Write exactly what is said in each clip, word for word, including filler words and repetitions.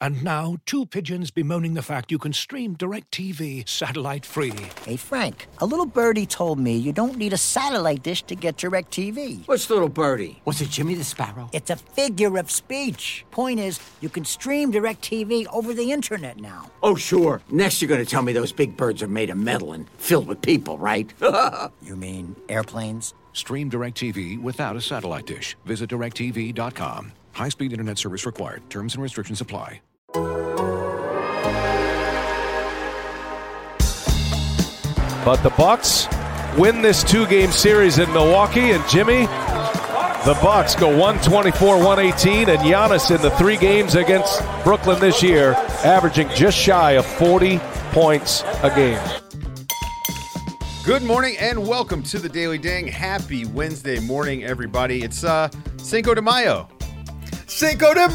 And now, two pigeons bemoaning the fact you can stream DirecTV satellite-free. Hey, Frank, a little birdie told me you don't need a satellite dish to get DirecTV. What's little birdie? Was it Jimmy the Sparrow? It's a figure of speech. Point is, you can stream DirecTV over the internet now. Oh, sure. Next you're going to tell me those big birds are made of metal and filled with people, right? You mean airplanes? Stream DirecTV without a satellite dish. Visit direct T V dot com. High-speed internet service required. Terms and restrictions apply. But the Bucks win this two-game series in Milwaukee, and Jimmy, the Bucks go one twenty-four one eighteen, and Giannis in the three games against Brooklyn this year, averaging just shy of forty points a game. Good morning and welcome to the Daily Ding. Happy Wednesday morning, everybody. It's uh, Cinco de Mayo. Cinco de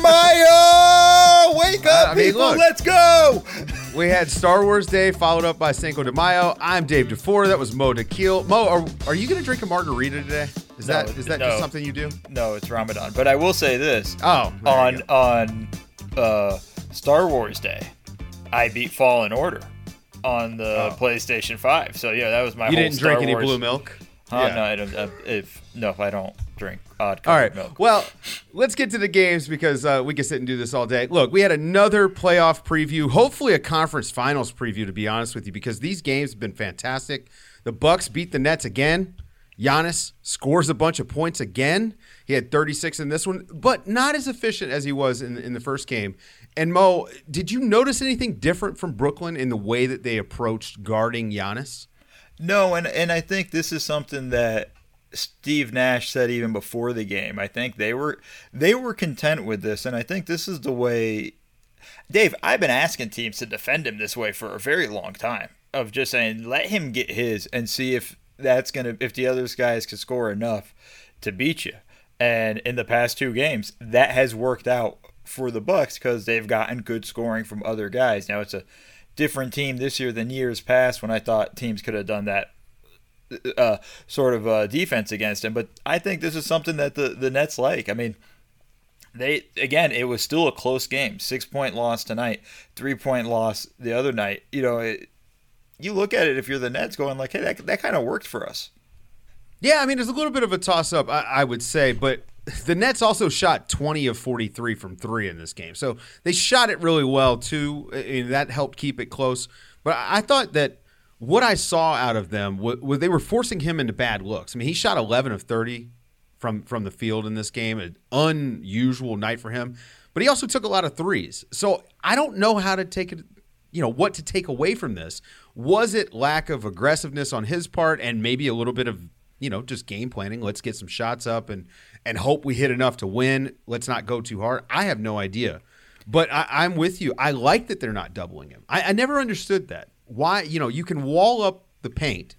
Mayo! Wake up, uh, I mean, people, look, let's go! We had Star Wars Day followed up by Cinco de Mayo. I'm Dave DeFore. That was Mo Dakhil. Mo, are, are you going to drink a margarita today? Is no, that is that no. just something you do? No, it's Ramadan. But I will say this. Oh, on on uh, Star Wars Day, I beat Fallen Order on the oh. PlayStation five. So yeah, that was my. You whole didn't Star drink any Wars. blue milk? Huh? Yeah. No, I don't. Uh, if no, I don't drink odd All right. milk. Well, let's get to the games because uh, we can sit and do this all day. Look, we had another playoff preview, hopefully a conference finals preview, to be honest with you, because these games have been fantastic. The Bucks beat the Nets again. Giannis scores a bunch of points again. He had thirty-six in this one, but not as efficient as he was in, in the first game. And Mo, did you notice anything different from Brooklyn in the way that they approached guarding Giannis? No, and and I think this is something that Steve Nash said even before the game. I think they were they were content with this, and I think this is the way. Dave, I've been asking teams to defend him this way for a very long time, of just saying let him get his and see if that's gonna if the other guys can score enough to beat you. And in the past two games, that has worked out for the Bucks because they've gotten good scoring from other guys. Now it's a different team this year than years past when I thought teams could have done that uh, sort of uh, defense against him. But I think this is something that the, the Nets like. I mean, they again, it was still a close game. Six-point loss tonight, three-point loss the other night. You know, it, you look at it if you're the Nets going like, hey, that, that kind of worked for us. Yeah, I mean, it's a little bit of a toss-up, I, I would say, but the Nets also shot twenty of forty-three from three in this game. So they shot it really well, too, and that helped keep it close. But I thought that what I saw out of them was they were forcing him into bad looks. I mean, he shot eleven of thirty from, from the field in this game, an unusual night for him. But he also took a lot of threes. So I don't know how to take it, you know, what to take away from this. Was it lack of aggressiveness on his part and maybe a little bit of, you know, just game planning? Let's get some shots up and and hope we hit enough to win. Let's not go too hard. I have no idea. But I, I'm with you. I like that they're not doubling him. I, I never understood that. Why, you know, you can wall up the paint.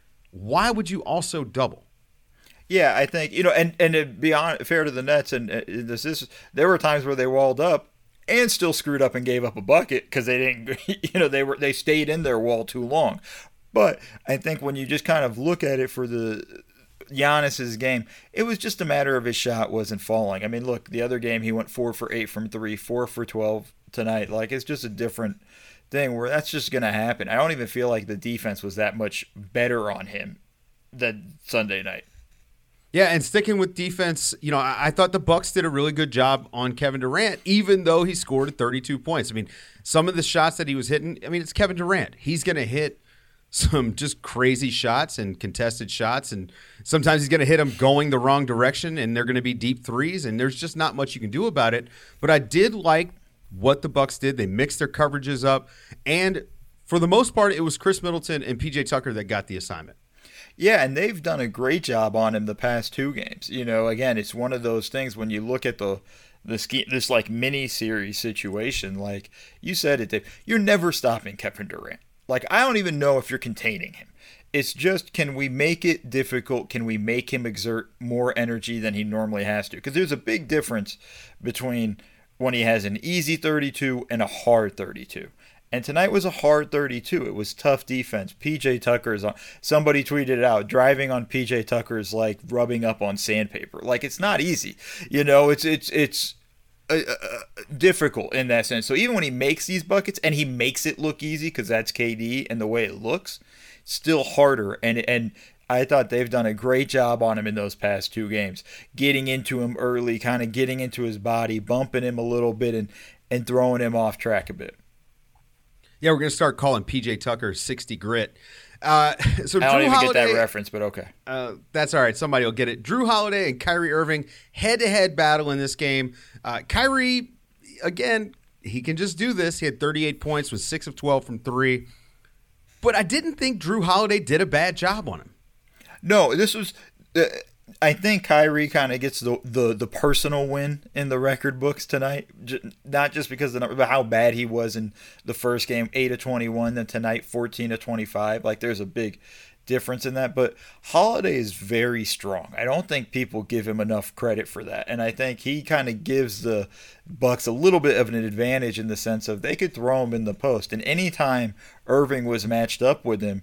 Why would you also double? Yeah, I think, you know, and, and to be on, fair to the Nets, and uh, this is, there were times where they walled up and still screwed up and gave up a bucket because they didn't, you know, they were they stayed in their wall too long. But I think when you just kind of look at it for the Giannis's game, it was just a matter of his shot wasn't falling. I mean, look, the other game he went four for eight from three, four for twelve tonight. Like, it's just a different thing where that's just going to happen. I don't even feel like the defense was that much better on him than Sunday night. Yeah, and sticking with defense, you know, I, I thought the Bucks did a really good job on Kevin Durant, even though he scored thirty-two points. I mean, some of the shots that he was hitting, I mean, it's Kevin Durant. He's going to hit some just crazy shots and contested shots, and sometimes he's going to hit them going the wrong direction, and they're going to be deep threes, and there's just not much you can do about it. But I did like what the Bucks did. They mixed their coverages up, and for the most part, it was Chris Middleton and P J Tucker that got the assignment. Yeah, and they've done a great job on him the past two games. You know, again, it's one of those things when you look at the the ski, this like mini series situation, like you said it, Dave, you're never stopping Kevin Durant. Like, I don't even know if you're containing him. It's just, can we make it difficult? Can we make him exert more energy than he normally has to? Because there's a big difference between when he has an easy thirty-two and a hard thirty-two. And tonight was a hard thirty-two. It was tough defense. P J Tucker's on. Somebody tweeted it out. Driving on P J Tucker's like rubbing up on sandpaper. Like, it's not easy. You know, it's it's it's uh, uh, difficult in that sense. So even when he makes these buckets, and he makes it look easy because that's K D and the way it looks, it's still harder. And and I thought they've done a great job on him in those past two games, getting into him early, kind of getting into his body, bumping him a little bit, and and throwing him off track a bit. Yeah, we're going to start calling P J Tucker sixty grit. Uh, so I don't Drew even Holiday, get that reference, but okay. Uh, that's all right. Somebody will get it. Drew Holiday and Kyrie Irving, head-to-head battle in this game. Uh, Kyrie, again, he can just do this. He had thirty-eight points with six of twelve from three. But I didn't think Drew Holiday did a bad job on him. No, this was uh, – I think Kyrie kind of gets the, the the personal win in the record books tonight, J- not just because of the, but how bad he was in the first game, eight of twenty-one, then tonight fourteen of twenty-five. Like, there's a big difference in that. But Holiday is very strong. I don't think people give him enough credit for that, and I think he kind of gives the Bucks a little bit of an advantage in the sense of they could throw him in the post, and anytime Irving was matched up with him,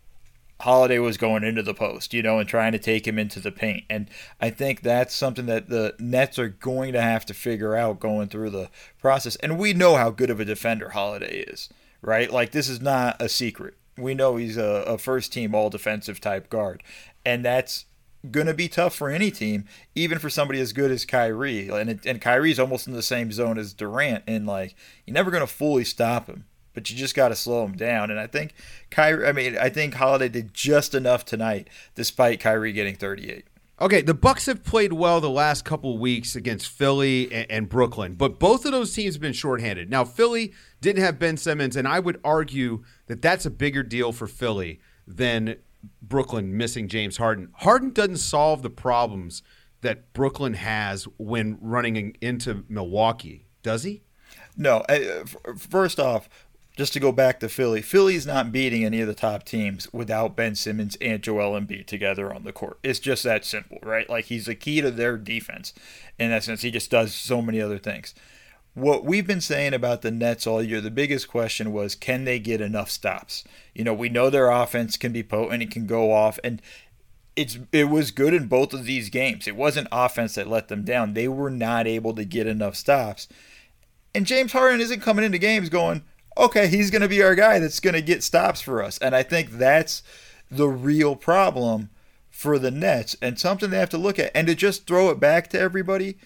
Holiday was going into the post, you know, and trying to take him into the paint. And I think that's something that the Nets are going to have to figure out going through the process. And we know how good of a defender Holiday is, right? Like, this is not a secret. We know he's a, a first-team all-defensive type guard. And that's going to be tough for any team, even for somebody as good as Kyrie. And, it, and Kyrie's almost in the same zone as Durant. And, like, you're never going to fully stop him, but you just got to slow him down. And I think Kyrie, I mean, I think Holiday did just enough tonight, despite Kyrie getting thirty-eight. Okay, the Bucks have played well the last couple of weeks against Philly and, and Brooklyn, but both of those teams have been shorthanded. Now, Philly didn't have Ben Simmons, and I would argue that that's a bigger deal for Philly than Brooklyn missing James Harden. Harden doesn't solve the problems that Brooklyn has when running into Milwaukee, does he? No. First off, just to go back to Philly, Philly's not beating any of the top teams without Ben Simmons and Joel Embiid together on the court. It's just that simple, right? Like, he's the key to their defense. In that sense, he just does so many other things. What we've been saying about the Nets all year, the biggest question was, can they get enough stops? You know, we know their offense can be potent, it can go off, and it's it was good in both of these games. It wasn't offense that let them down. They were not able to get enough stops. And James Harden isn't coming into games going, okay, he's going to be our guy that's going to get stops for us. And I think that's the real problem for the Nets and something they have to look at. And to just throw it back to everybody,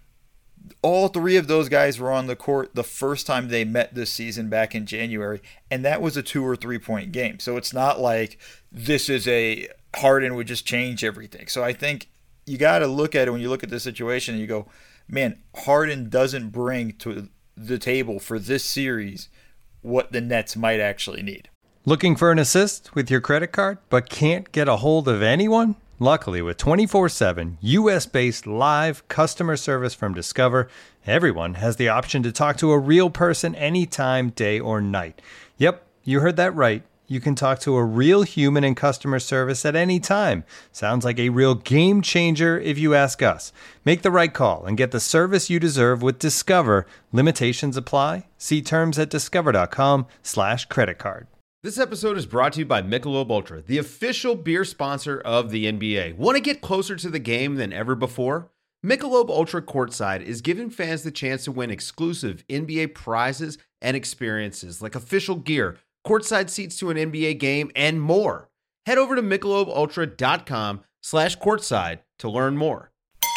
all three of those guys were on the court the first time they met this season back in January, and that was a two or three point game. So it's not like this is a Harden would just change everything. So I think you got to look at it when you look at the situation and you go, man, Harden doesn't bring to the table for this series what the Nets might actually need. Looking for an assist with your credit card, but can't get a hold of anyone? Luckily, with twenty-four seven U S-based live customer service from Discover, everyone has the option to talk to a real person anytime, day or night. Yep, you heard that right. You can talk to a real human in customer service at any time. Sounds like a real game changer if you ask us. Make the right call and get the service you deserve with Discover. Limitations apply. See terms at discover.com slash credit card. This episode is brought to you by Michelob Ultra, the official beer sponsor of the N B A. Want to get closer to the game than ever before? Michelob Ultra Courtside is giving fans the chance to win exclusive N B A prizes and experiences like official gear, courtside seats to an N B A game, and more. Head over to michelobultra.com slash courtside to learn more.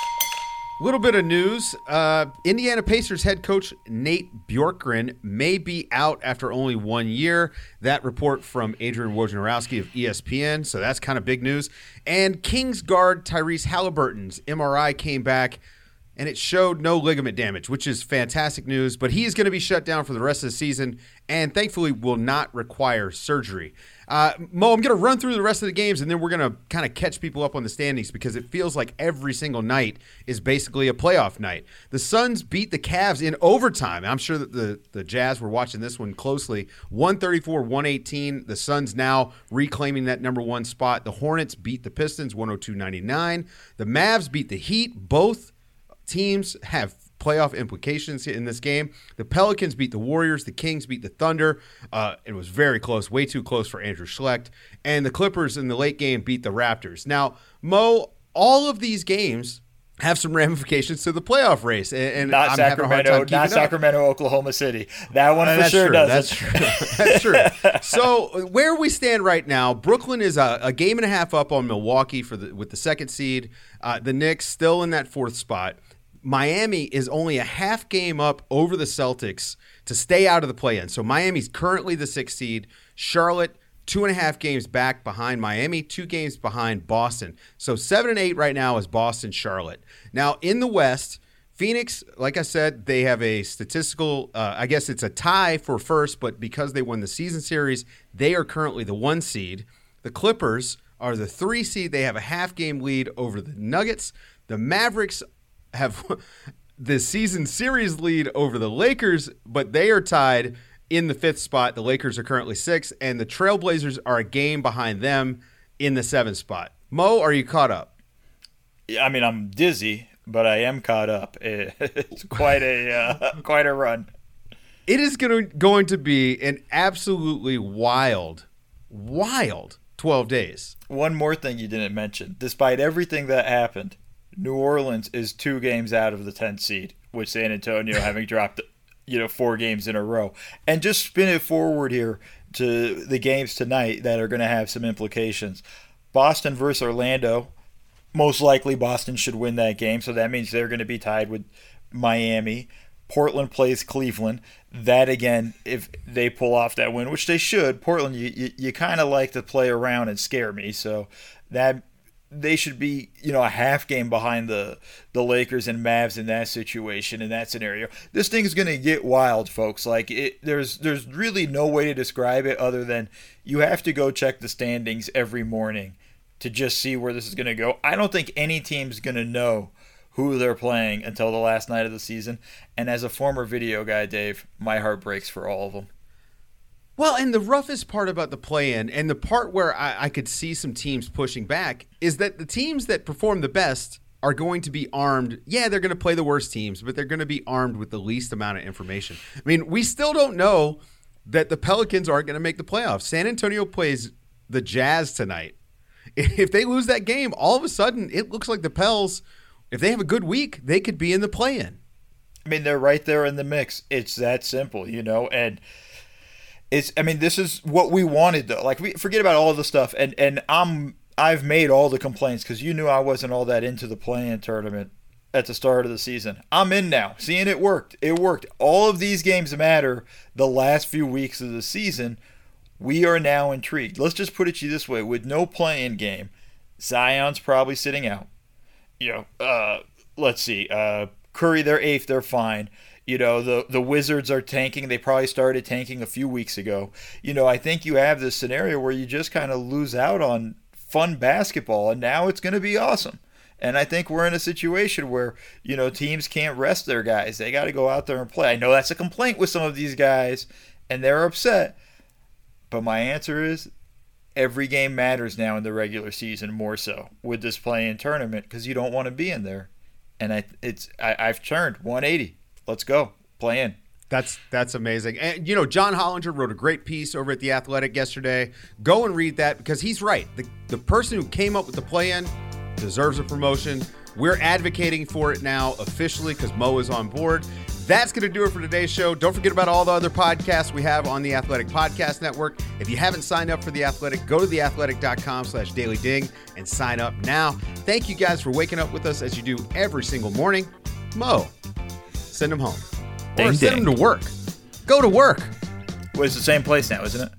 A little bit of news. Uh, Indiana Pacers head coach Nate Bjorkgren may be out after only one year. That report from Adrian Wojnarowski of E S P N, so that's kind of big news. And Kings guard Tyrese Halliburton's M R I came back, and it showed no ligament damage, which is fantastic news. But he is going to be shut down for the rest of the season and thankfully will not require surgery. Uh, Mo, I'm going to run through the rest of the games, and then we're going to kind of catch people up on the standings because it feels like every single night is basically a playoff night. The Suns beat the Cavs in overtime. I'm sure that the, the Jazz were watching this one closely. one thirty-four one eighteen. The Suns now reclaiming that number one spot. The Hornets beat the Pistons one oh two ninety-nine. The Mavs beat the Heat. Both teams have playoff implications in this game. The Pelicans beat the Warriors. The Kings beat the Thunder. Uh, it was very close, way too close for Andrew Schlecht. And the Clippers in the late game beat the Raptors. Now, Mo, all of these games have some ramifications to the playoff race. And, and not I'm having a hard time Sacramento, keeping not up. Sacramento, Oklahoma City. That one Uh, for that's sure true. does. That's true. That's true. So where we stand right now, Brooklyn is a, a game and a half up on Milwaukee for the with the second seed. Uh, the Knicks still in that fourth spot. Miami is only a half game up over the Celtics to stay out of the play-in. So Miami's currently the sixth seed. Charlotte, two and a half games back behind Miami, two games behind Boston. So seven and eight right now is Boston, Charlotte. Now in the West, Phoenix, like I said, they have a statistical, uh, I guess it's a tie for first, but because they won the season series, they are currently the one seed. The Clippers are the three seed. They have a half game lead over the Nuggets. The Mavericks have the season series lead over the Lakers, but they are tied in the fifth spot. The Lakers are currently sixth, and the Trailblazers are a game behind them in the seventh spot. Mo, are you caught up? I mean, I'm dizzy, but I am caught up. It's quite a uh, quite a run. It is going to, going to be an absolutely wild, wild twelve days. One more thing you didn't mention. Despite everything that happened, New Orleans is two games out of the tenth seed, with San Antonio having dropped, you know, four games in a row. And just spin it forward here to the games tonight that are going to have some implications. Boston versus Orlando. Most likely Boston should win that game, so that means they're going to be tied with Miami. Portland plays Cleveland. That, again, if they pull off that win, which they should, Portland, you, you, you kind of like to play around and scare me, so that they should be, you know, a half game behind the the Lakers and Mavs in that situation, in that scenario. This thing is going to get wild, folks. Like, it, there's there's really no way to describe it other than you have to go check the standings every morning to just see where this is going to go. I don't think any team's going to know who they're playing until the last night of the season. And as a former video guy, Dave, my heart breaks for all of them. Well, and the roughest part about the play-in, and the part where I, I could see some teams pushing back, is that the teams that perform the best are going to be armed. Yeah, they're going to play the worst teams, but they're going to be armed with the least amount of information. I mean, we still don't know that the Pelicans aren't going to make the playoffs. San Antonio plays the Jazz tonight. If they lose that game, all of a sudden, it looks like the Pels, if they have a good week, they could be in the play-in. I mean, they're right there in the mix. It's that simple, you know, and it's, I mean, this is what we wanted, though. Like, we forget about all the stuff, and, and I'm, I've made all the complaints because you knew I wasn't all that into the play-in tournament at the start of the season. I'm in now. Seeing it worked. It worked. All of these games matter the last few weeks of the season. We are now intrigued. Let's just put it to you this way. With no play-in game, Zion's probably sitting out. You know, uh, let's see. Uh, Curry, they're eighth. They're fine. You know, the, the Wizards are tanking. They probably started tanking a few weeks ago. You know, I think you have this scenario where you just kind of lose out on fun basketball, and now it's going to be awesome. And I think we're in a situation where, you know, teams can't rest their guys. They got to go out there and play. I know that's a complaint with some of these guys, and they're upset. But my answer is every game matters now in the regular season more so with this play-in tournament because you don't want to be in there. And I, it's I, I've turned one eighty. Let's go. Play in. That's that's amazing. And, you know, John Hollinger wrote a great piece over at The Athletic yesterday. Go and read that because he's right. The, the person who came up with the play-in deserves a promotion. We're advocating for it now officially because Mo is on board. That's going to do it for today's show. Don't forget about all the other podcasts we have on the Athletic Podcast Network. If you haven't signed up for The Athletic, go to theathletic.com slash daily ding and sign up now. Thank you guys for waking up with us as you do every single morning. Mo, send them home. Ding, or send ding. them to work. Go to work. Well, it's the same place now, isn't it?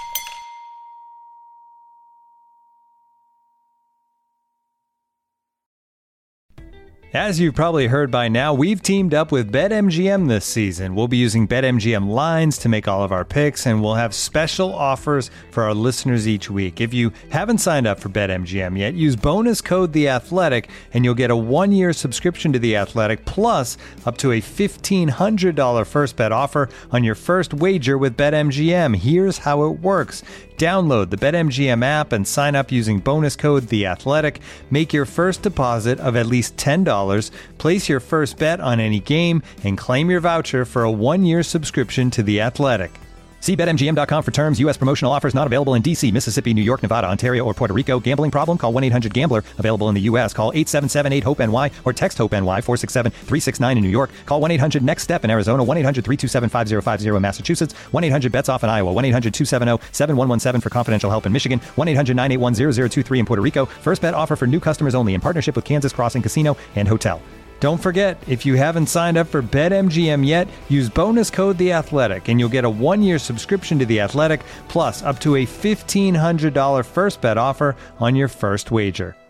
As you've probably heard by now, we've teamed up with BetMGM this season. We'll be using BetMGM lines to make all of our picks, and we'll have special offers for our listeners each week. If you haven't signed up for BetMGM yet, use bonus code The Athletic, and you'll get a one-year subscription to The Athletic, plus up to a fifteen hundred dollars first bet offer on your first wager with BetMGM. Here's how it works. Download the BetMGM app and sign up using bonus code The Athletic. Make your first deposit of at least ten dollars, place your first bet on any game, and claim your voucher for a one-year subscription to The Athletic. See Bet M G M dot com for terms. U S promotional offers not available in D C, Mississippi, New York, Nevada, Ontario, or Puerto Rico. Gambling problem? Call one eight hundred gambler. Available in the U S. Call eight seven seven eight hope N Y or text HOPE-NY four six seven three six nine in New York. Call one eight hundred next step in Arizona. one eight hundred three two seven five zero five zero in Massachusetts. one eight hundred bets off in Iowa. one eight hundred two seven zero seven one one seven for confidential help in Michigan. one eight hundred nine eight one zero zero two three in Puerto Rico. First bet offer for new customers only in partnership with Kansas Crossing Casino and Hotel. Don't forget, if you haven't signed up for BetMGM yet, use bonus code The Athletic, and you'll get a one-year subscription to The Athletic, plus up to a fifteen hundred dollars first bet offer on your first wager.